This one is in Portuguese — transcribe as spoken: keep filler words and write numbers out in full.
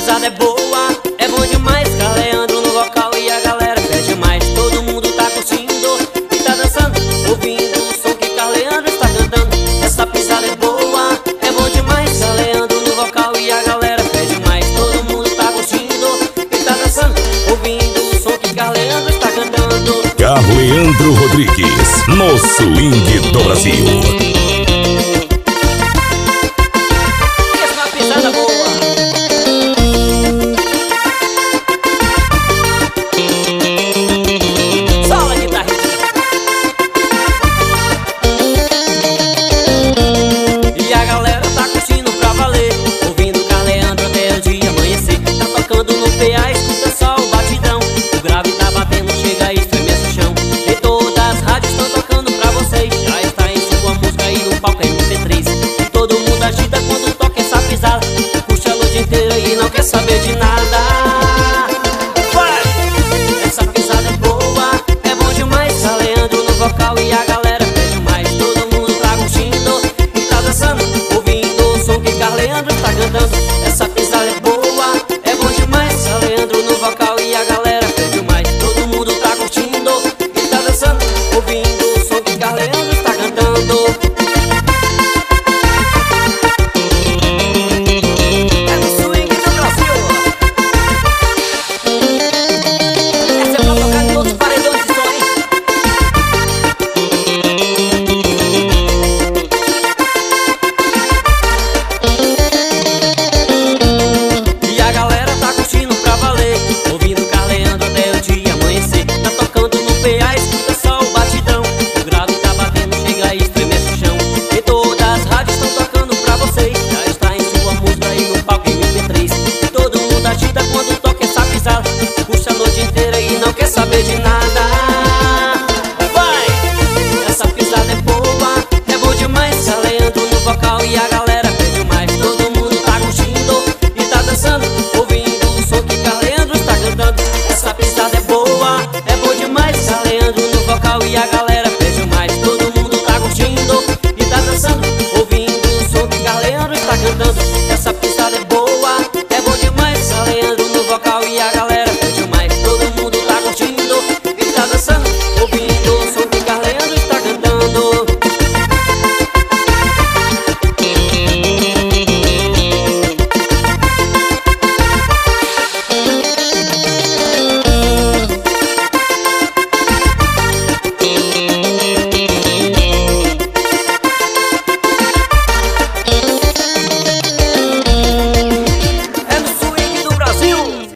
pisada é boa, é bom demais. Carleandro no vocal e a galera pede mais. Todo mundo tá curtindo e tá dançando, ouvindo o som que Carleandro está cantando. Essa pisada é boa, é bom demais. Carleandro no vocal e a galera pede mais. Todo mundo tá curtindo e tá dançando, ouvindo o som que Carleandro está cantando. Carleandro Rodrigues, no swing do Brasil. Saber de nada. Vai! Essa pisada é boa, é bom demais. Carleandro no vocal e a galera pede mais. Todo mundo tá curtindo e tá dançando, ouvindo o som que Carleandro está cantando. Essa pisada é boa, é bom demais. Carleandro no vocal e a galera pede mais. Todo mundo tá curtindo e tá dançando, ouvindo o som que Carleandro está cantando. Saber de nada. Vai! Essa pisada é boa, é bom demais. Carleandro no vocal e a galera pede mais. Todo mundo tá curtindo e tá dançando, ouvindo o som que Carleandro está cantando. Essa pisada é boa, é bom demais. Carleandro no vocal e a galera pede mais. Todo mundo tá curtindo e tá dançando, ouvindo o som que Carleandro está cantando. Essa pisada